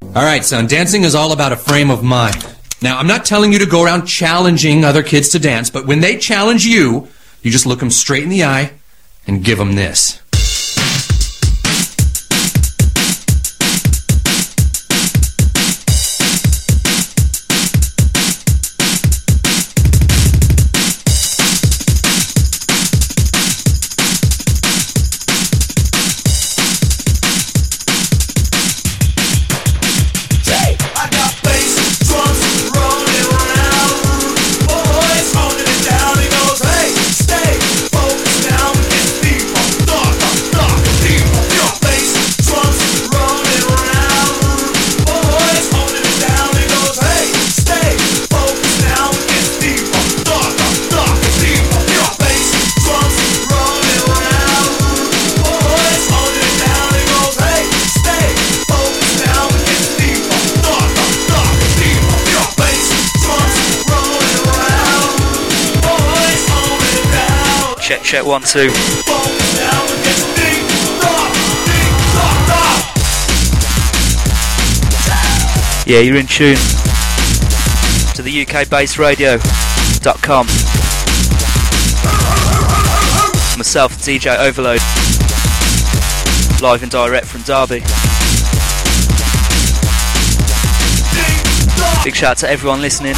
All right, son, dancing is all about a frame of mind. Now, I'm not telling you to go around challenging other kids to dance, but when they challenge you, you just look them straight in the eye and give them this. Check 1, 2. Yeah, you're in tune to the UKBassRadio.com. Myself, DJ Overload, live and direct from Derby. Big shout out to everyone listening.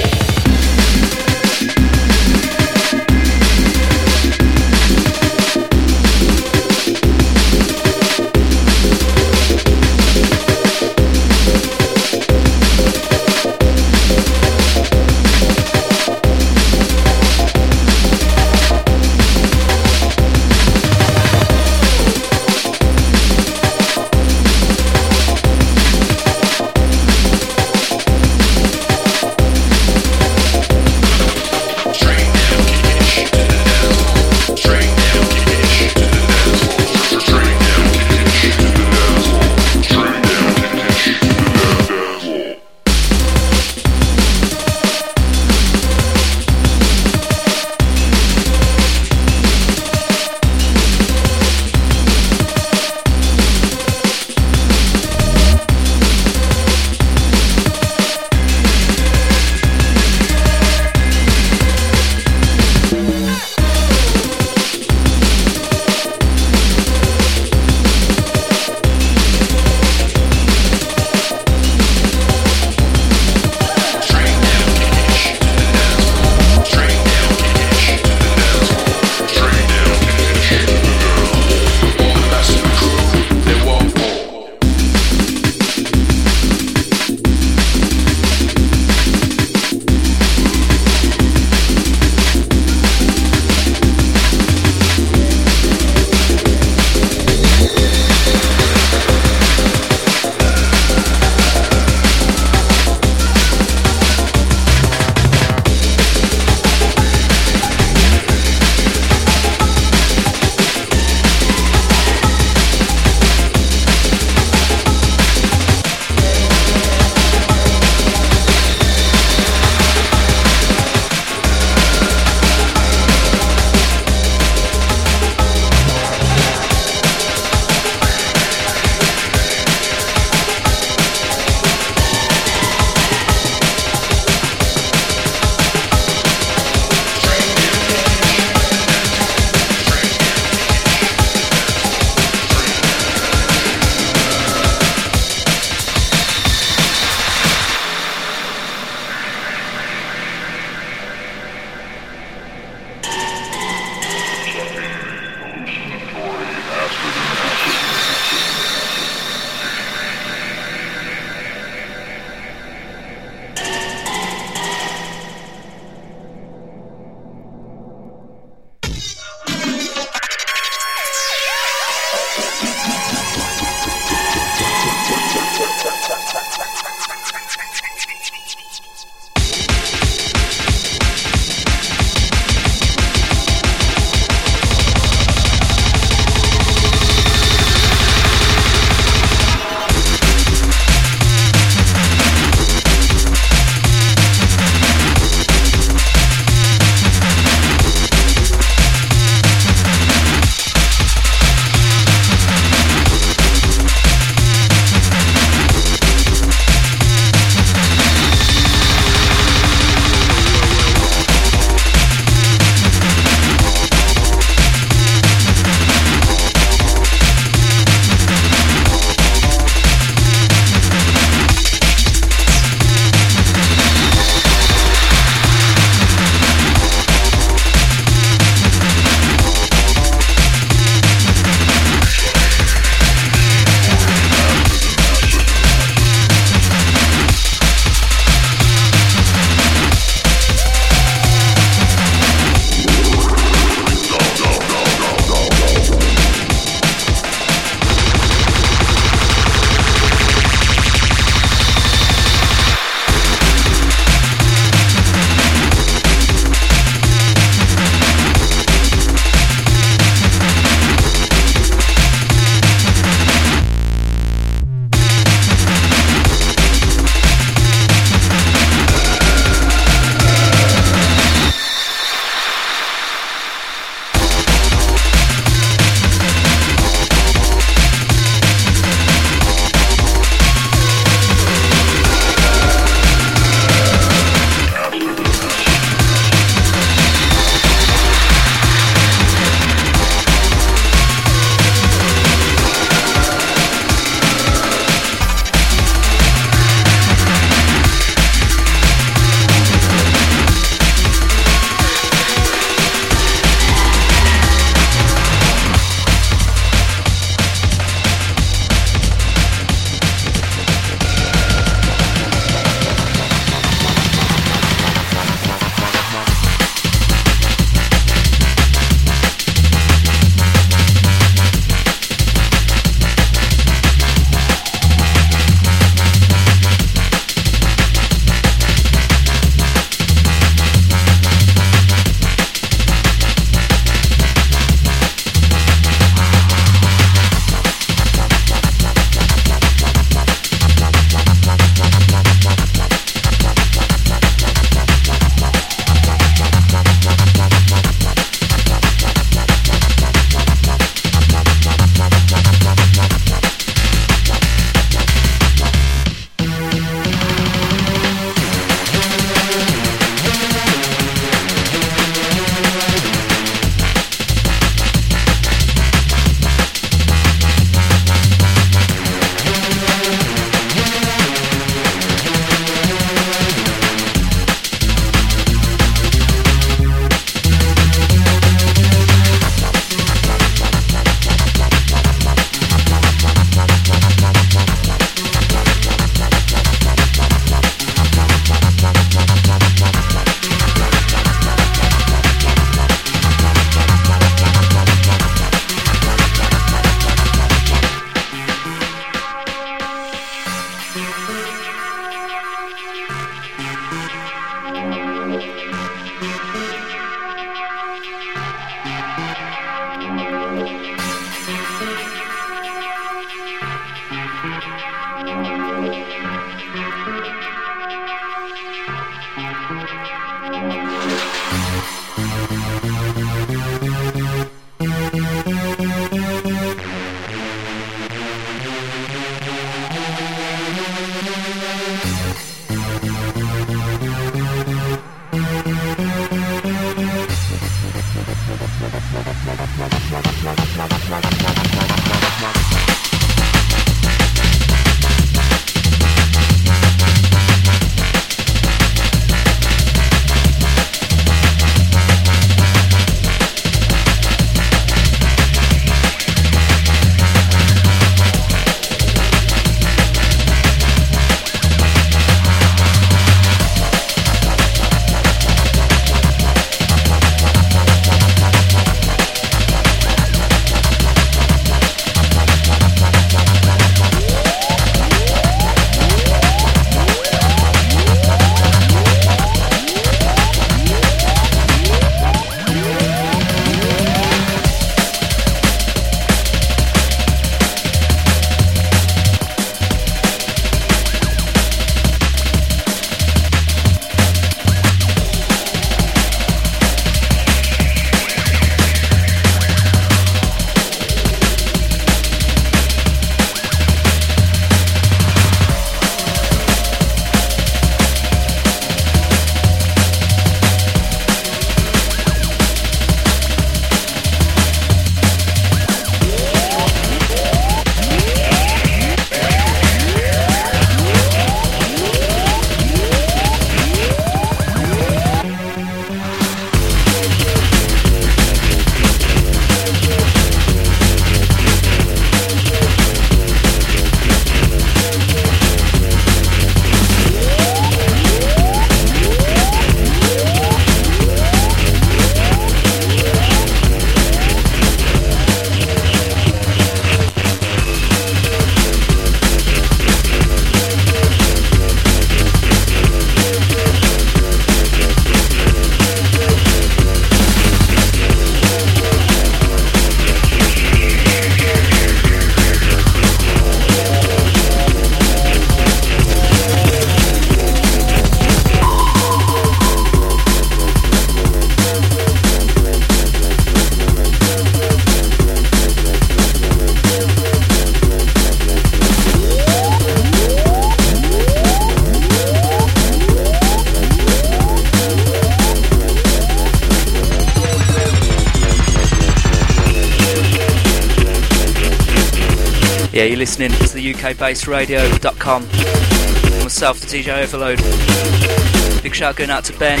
Yeah, you're listening to the UKBassRadio.com. Myself, the DJ Overload. Big shout going out to Ben.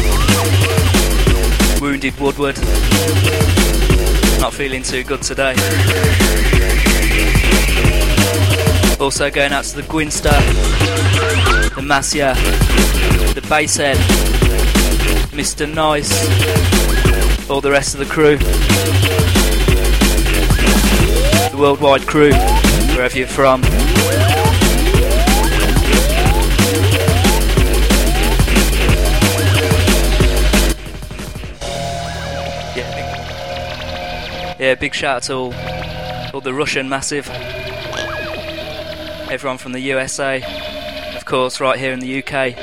Wounded Woodward. Not feeling too good today. Also going out to the Gwinster, the Massia, the Basshead, Mr. Nice, all the rest of the crew. The worldwide crew, wherever you're from. Yeah, big shout out to all the Russian Massive, everyone from the USA, of course, right here in the UK.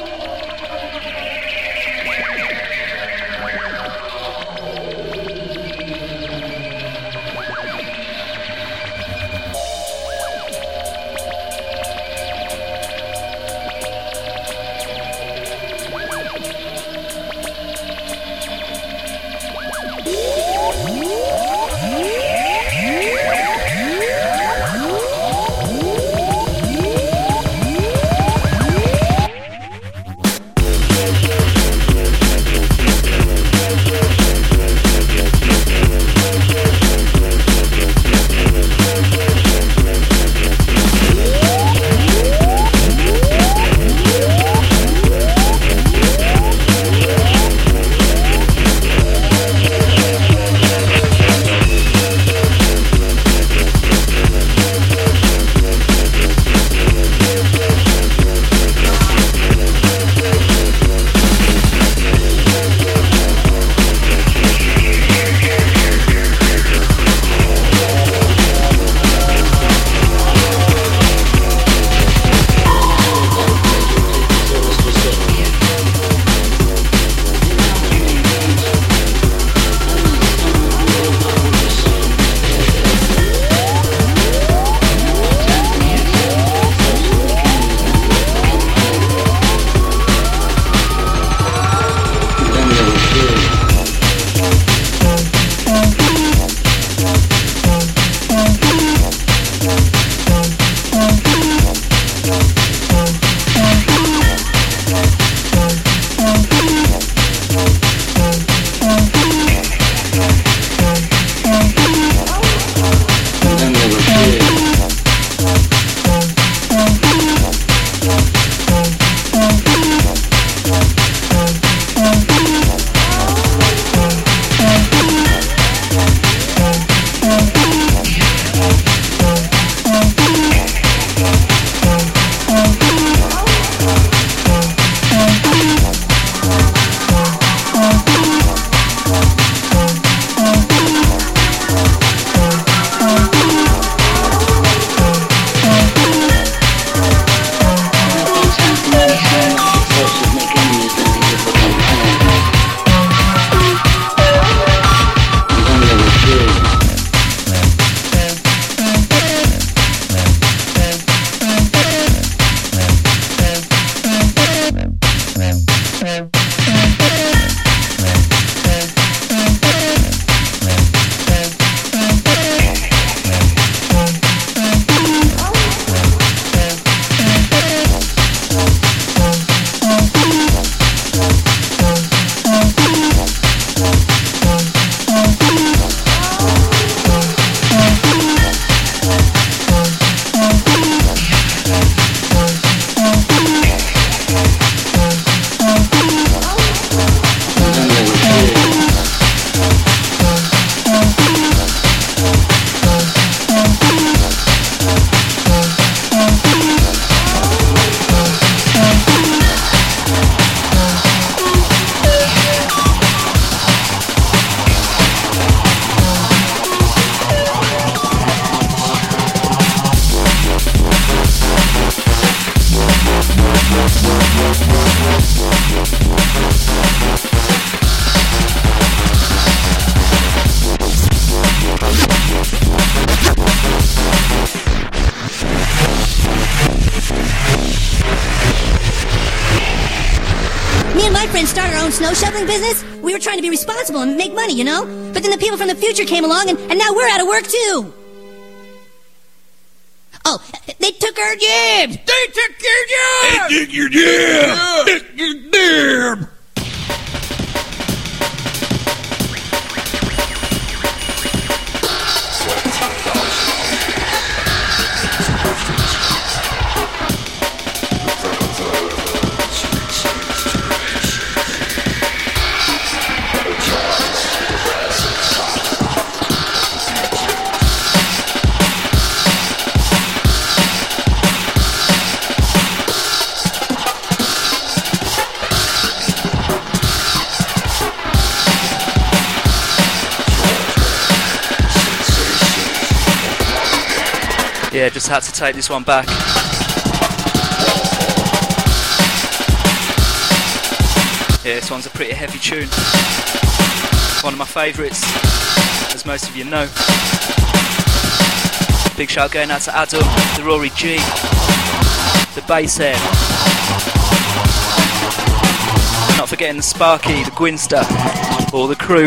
friends started our own snow shoveling business, we were trying to be responsible and make money, you know? But then the people from the future came along, and now we're out of work, too. Oh, they took our jibs! They took your job! They took your jib! They took your jib! Yeah, just had to take this one back. Yeah, this one's a pretty heavy tune. One of my favourites, as most of you know. Big shout going out to Adam, the Rory G, the Basshead. Not forgetting the Sparky, the Gwinster, all the crew.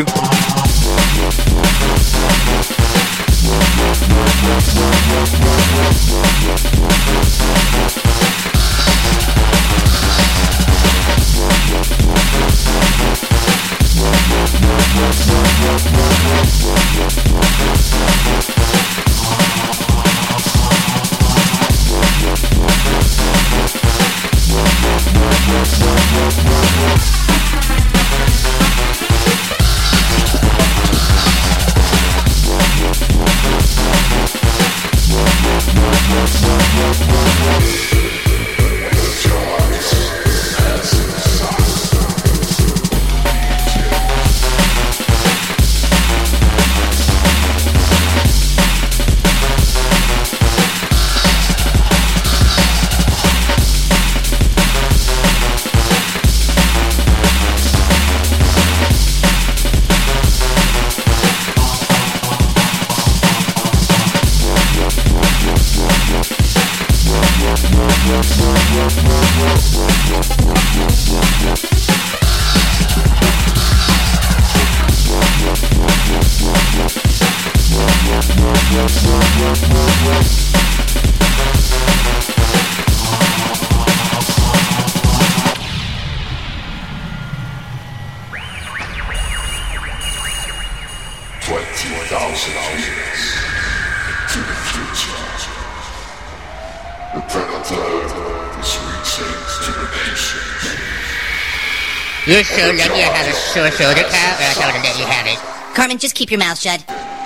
You should let you have it. Sure, the cat. I told him that you had it. Carmen, just keep your mouth shut.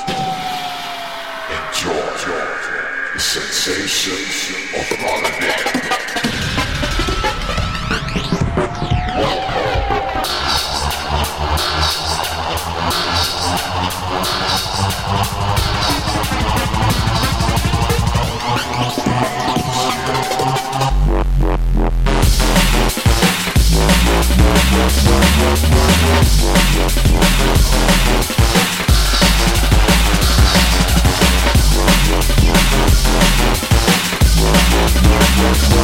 Enjoy the sensations of holiday. We'll be right back.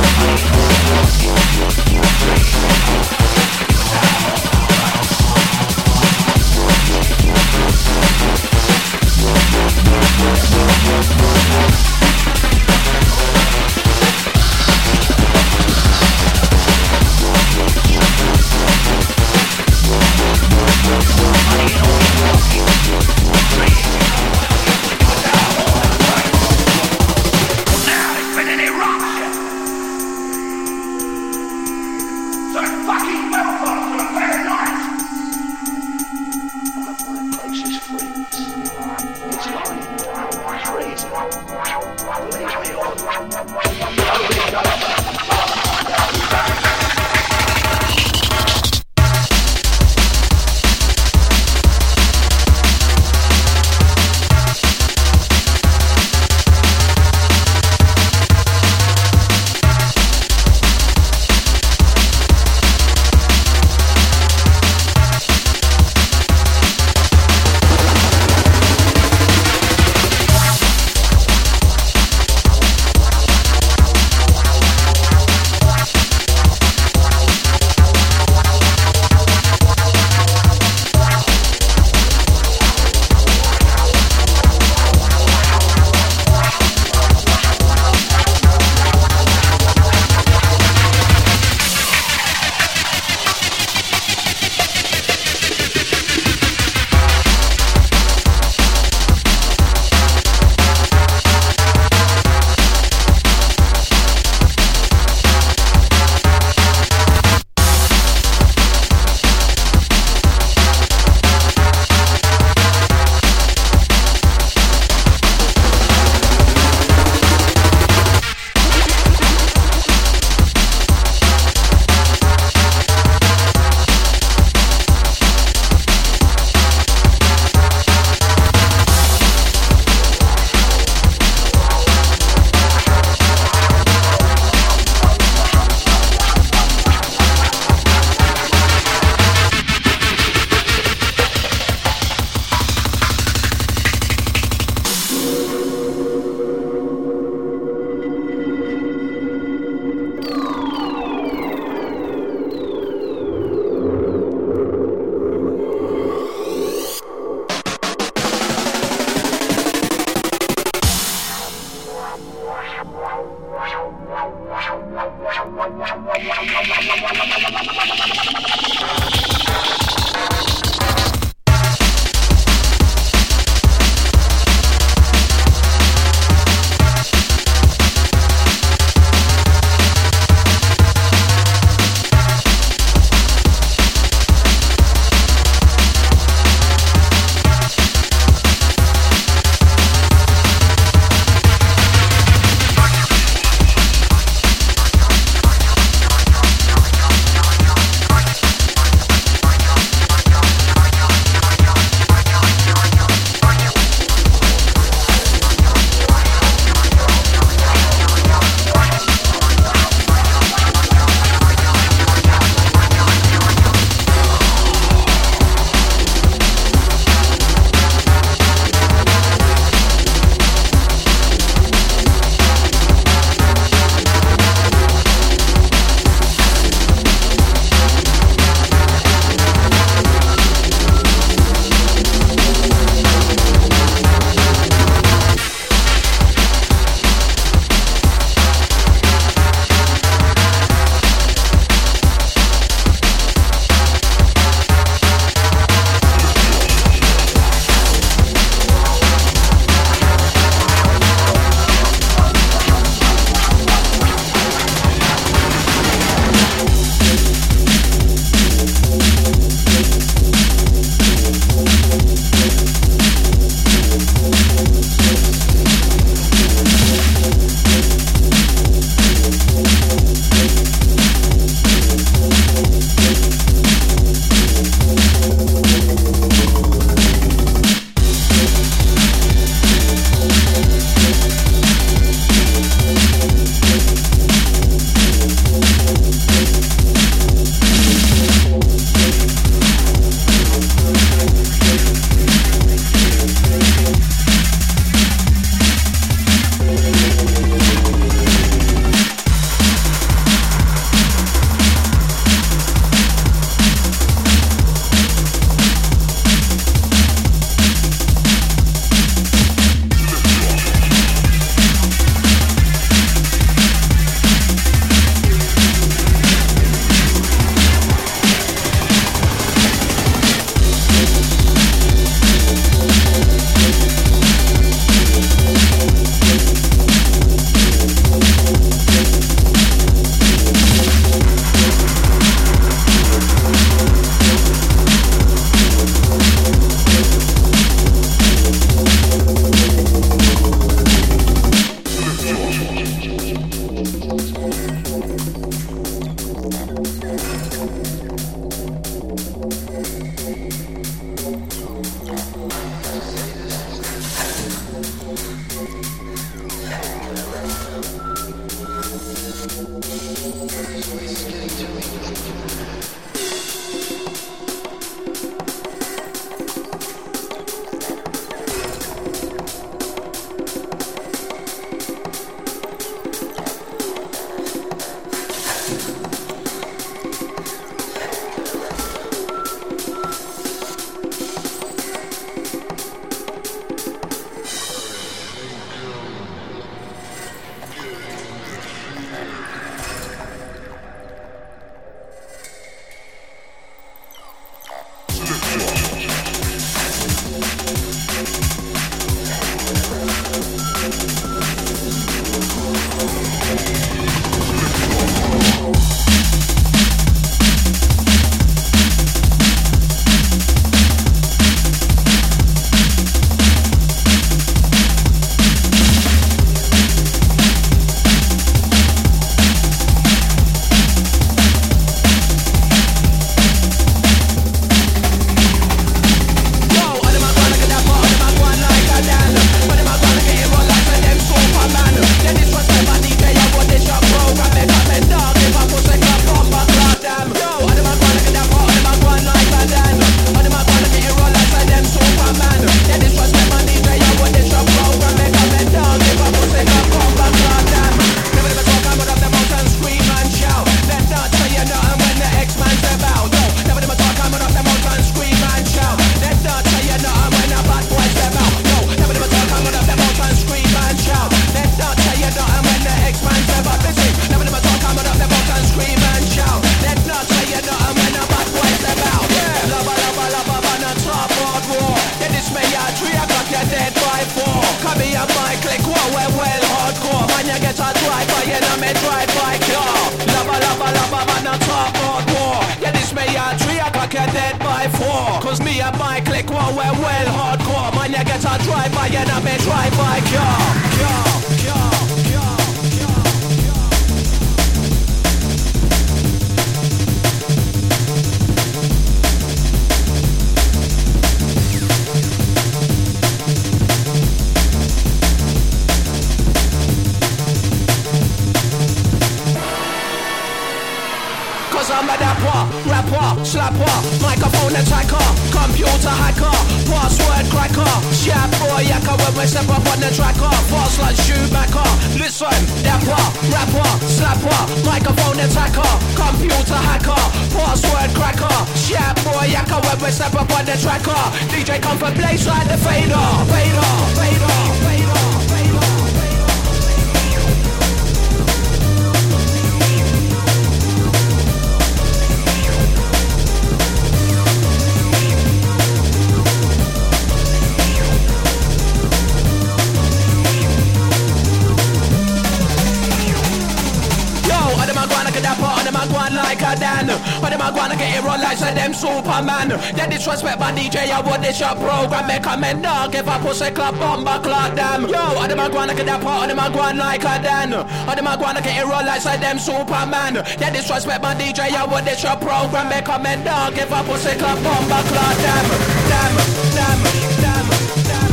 Superman, they disrespect my DJ, I would this your program. Make a men dog if I pussy club bomber clock them. Yo, I dem a go and get that part, I dem a go and like a den. I dem a go and get it roll like say them Superman. They disrespect my DJ, I would this your program. Make a men dog if I pussy club bomber clock them. Them, them, them, them.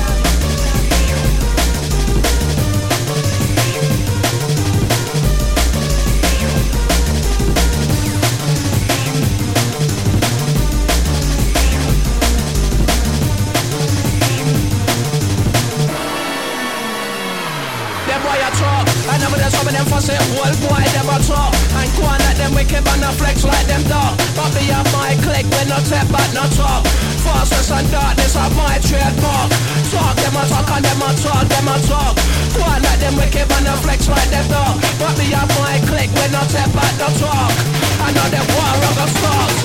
And I'm gonna some of them fussy old boy them a talk. And go on like them wicked and a flex like them dog. But me and my click when not step back not talk. Fastness and darkness are my trademark. Talk them a talk and them a talk, them a talk. Go on like them wicked and a flex like them dog. But me and my click when not step back not talk. I know them war rubber starts.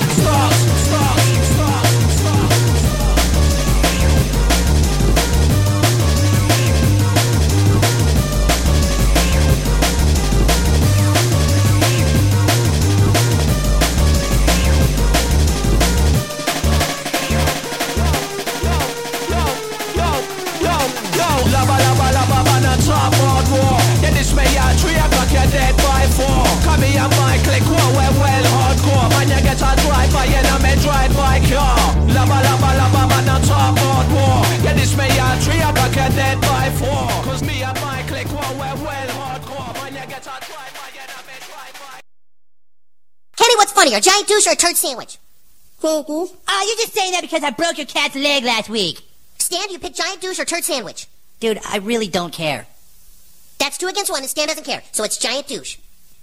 Top hard war. Yeah, this may at 3 o'clock, you're dead by 4. Come here, my click, war, we're well hardcore. bigger, a giant douche or a turd sandwich? Oh, you're just saying that because I broke your cat's leg last week. Stan, do you pick giant douche or turd sandwich? Dude, I really don't care. That's 2 against 1 and Stan doesn't care, so it's giant douche.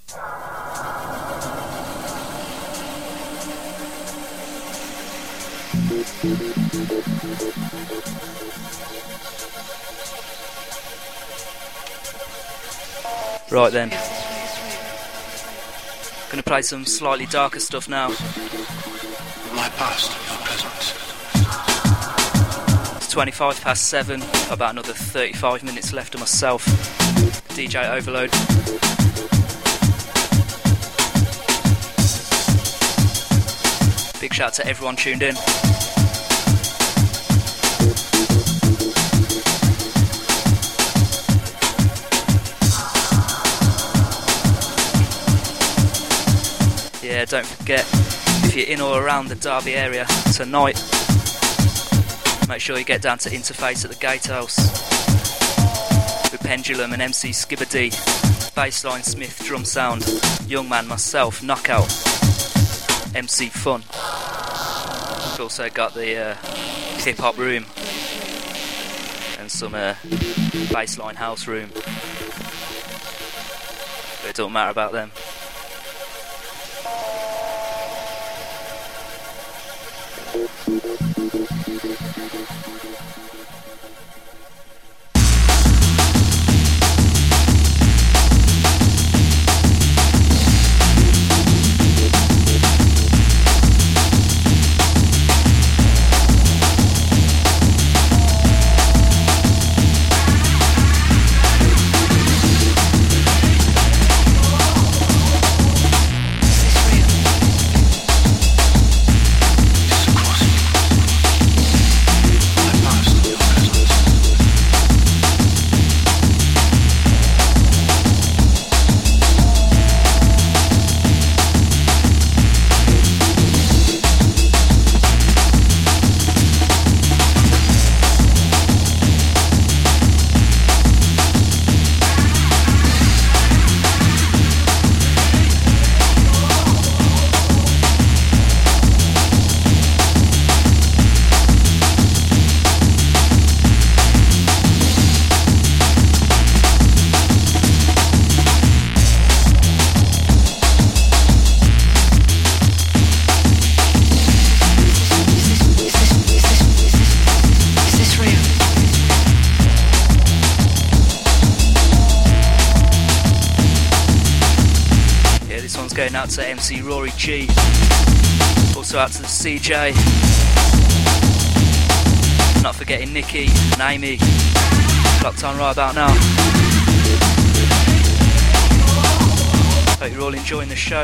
Right then. Gonna play some slightly darker stuff now. My past, your present. It's 7:25. About another 35 minutes left of myself. DJ Overload. Big shout out to everyone tuned in. Yeah, don't forget, if you're in or around the Derby area tonight, make sure you get down to Interface at the Gatehouse with Pendulum and MC Skibber-D, Bassline Smith drum sound, Young Man myself, Knockout, MC Fun. We've also got the hip hop room and some bassline house room, but it don't matter about them. Out to MC Rory G, also out to the CJ, not forgetting Nikki and Amy, locked on right about now. Hope you're all enjoying the show.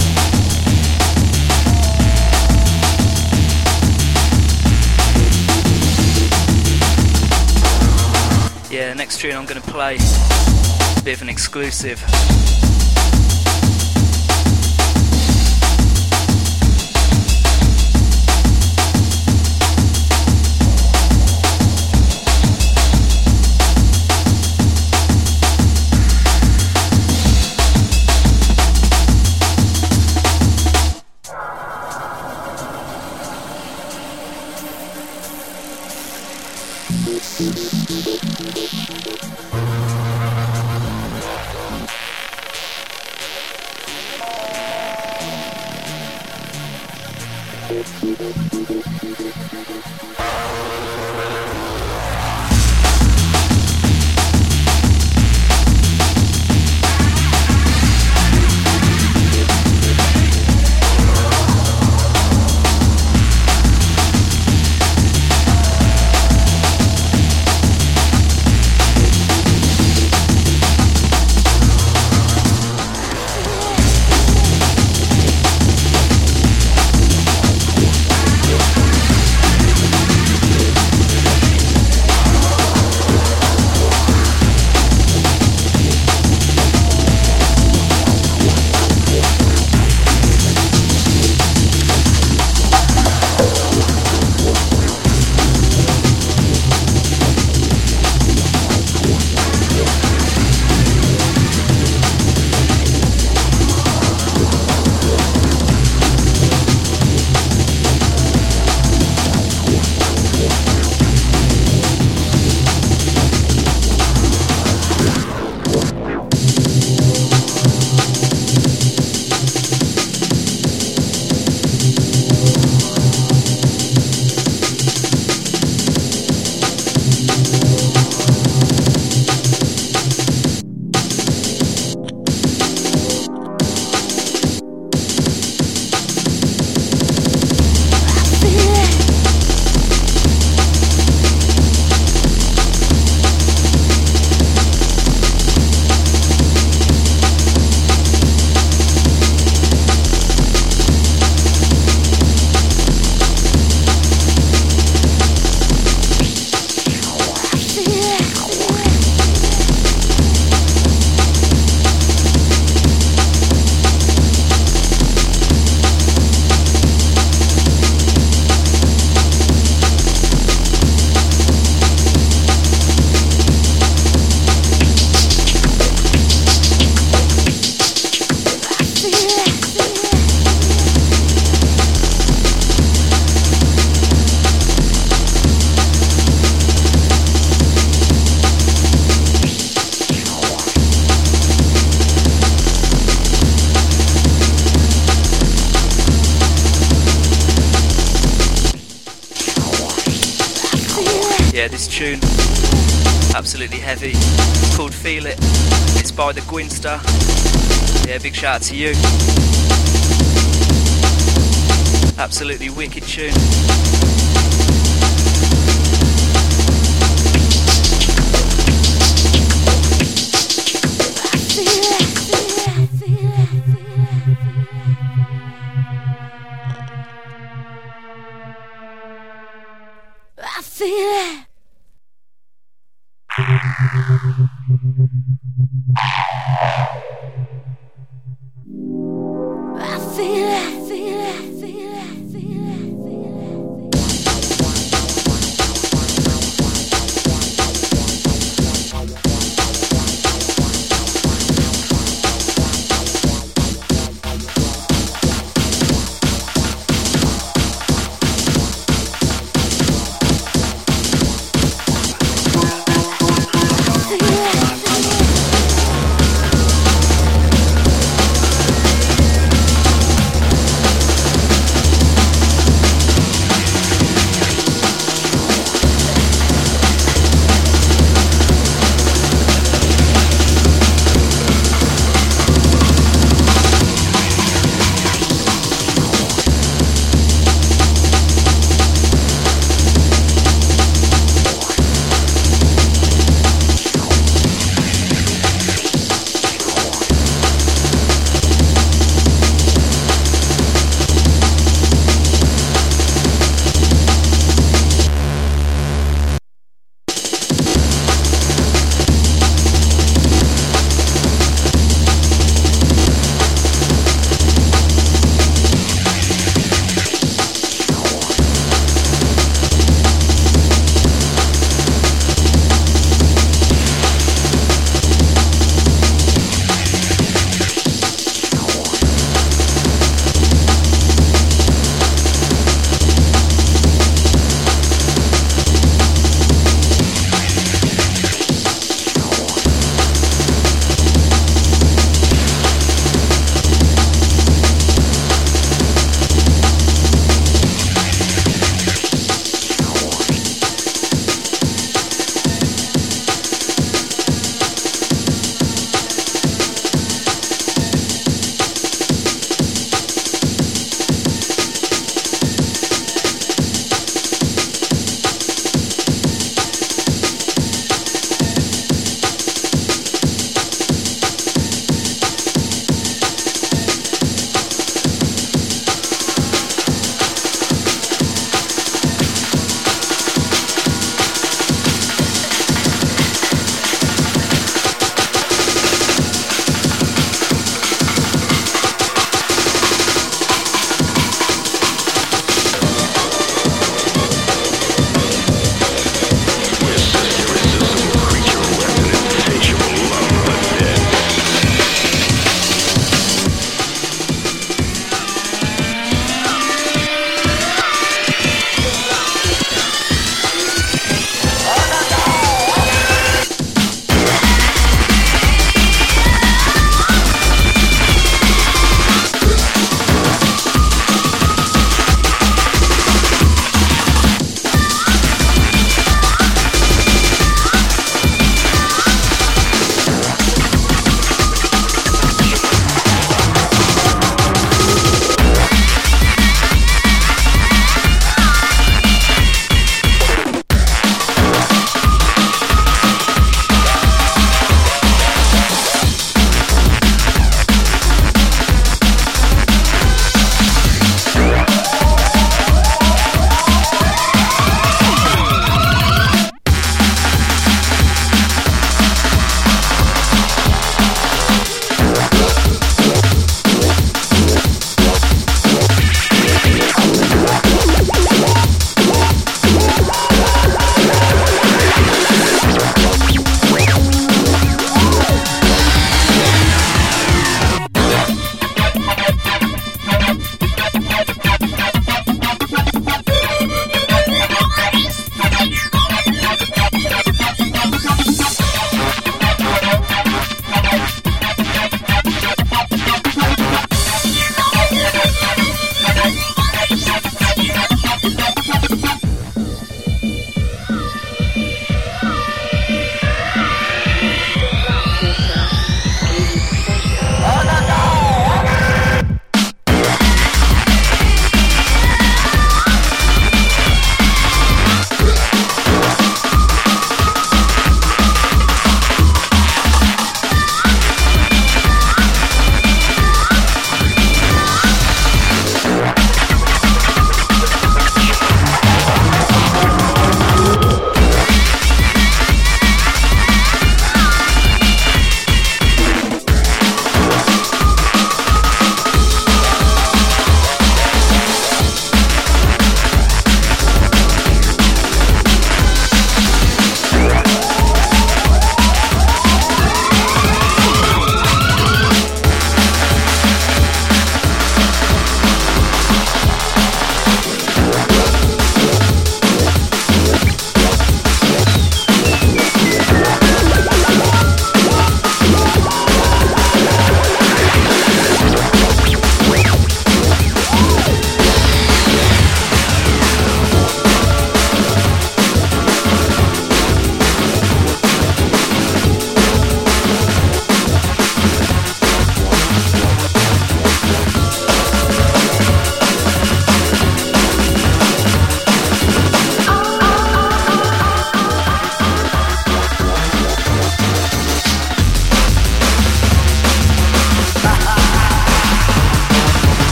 Yeah, the next tune I'm going to play is a bit of an exclusive. Yeah, this tune, absolutely heavy. It's called Feel It. It's by the Gwinster. Yeah, big shout out to you. Absolutely wicked tune. I feel it. I feel it, feel it, feel it, feel it, feel it. I feel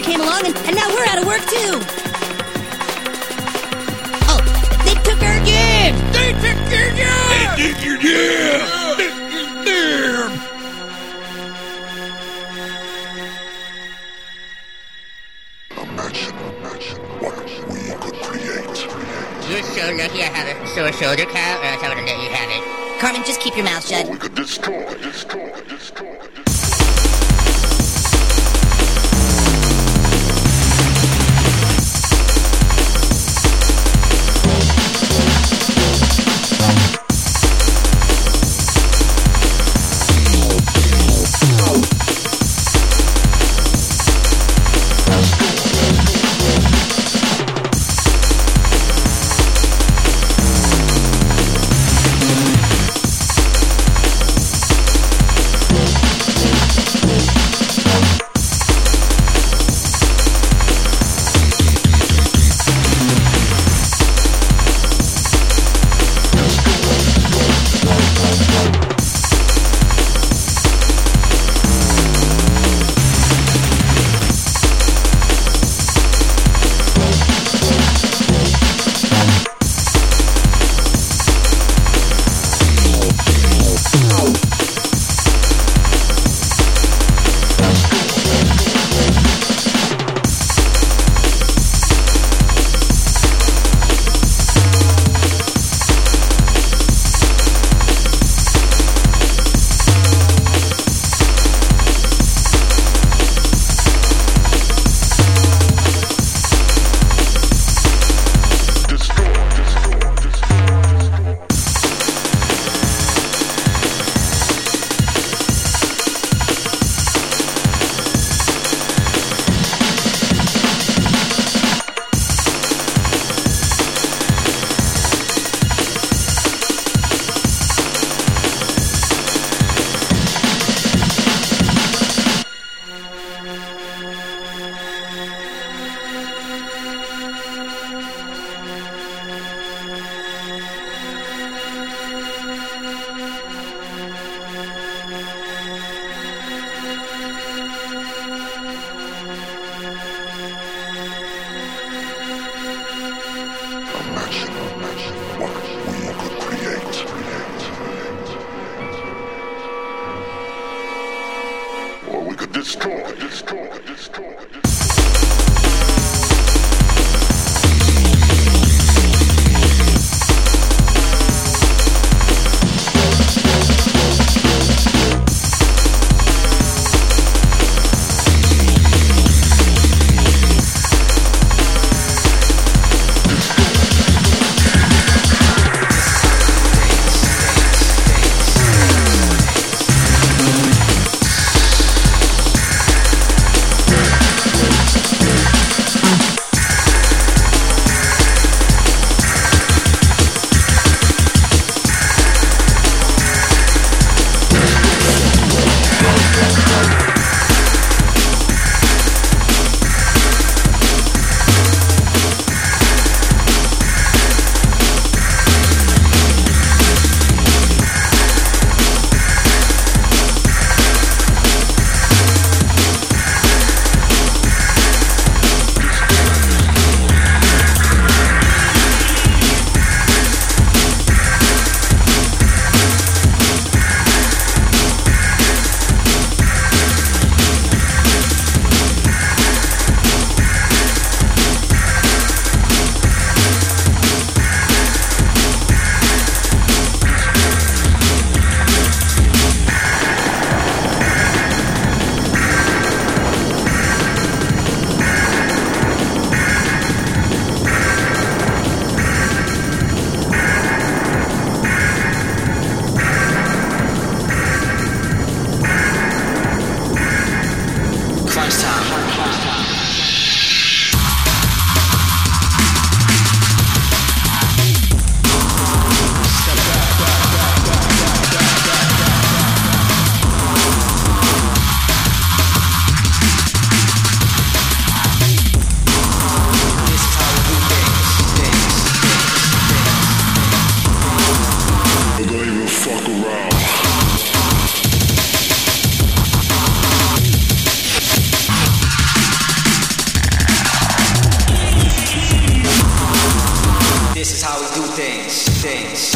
came along, and now we're out of work, too. Oh, they took our jam! They took your jam! They took your jam! Imagine what we could create. You're so lucky I have a sore shoulder, Kyle, or else I wouldn't let you have it. Carmen, just keep your mouth shut. We could destroy.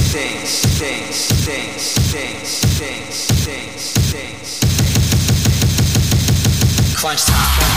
Crunch time.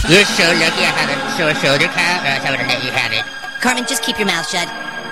You're so lucky I have a sore shoulder, Kyle, or else I would have let you have it. Cartman, just keep your mouth shut.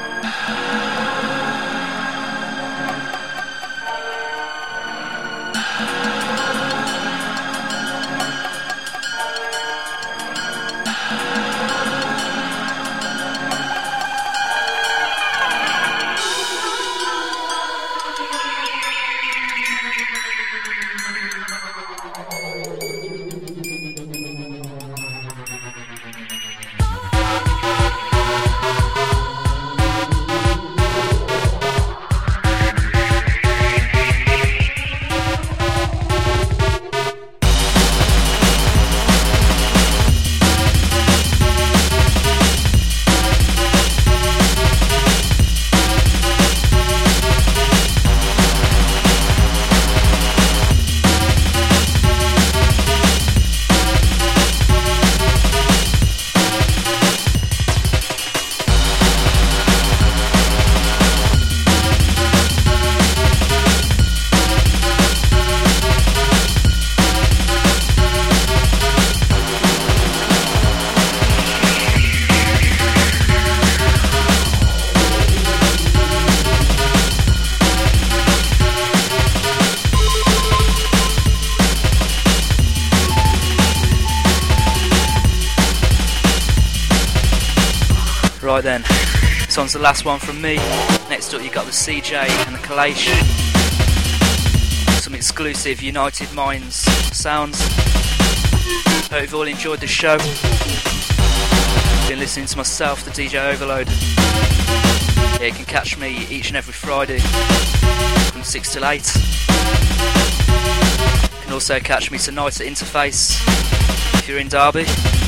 Right then, this one's the last one from me. Next up you got the CJ and the Kalash. Some exclusive United Minds sounds. Hope you've all enjoyed the show. Been listening to myself, the DJ Overload. Yeah, you can catch me each and every Friday from 6 till 8. You can also catch me tonight at Interface if you're in Derby.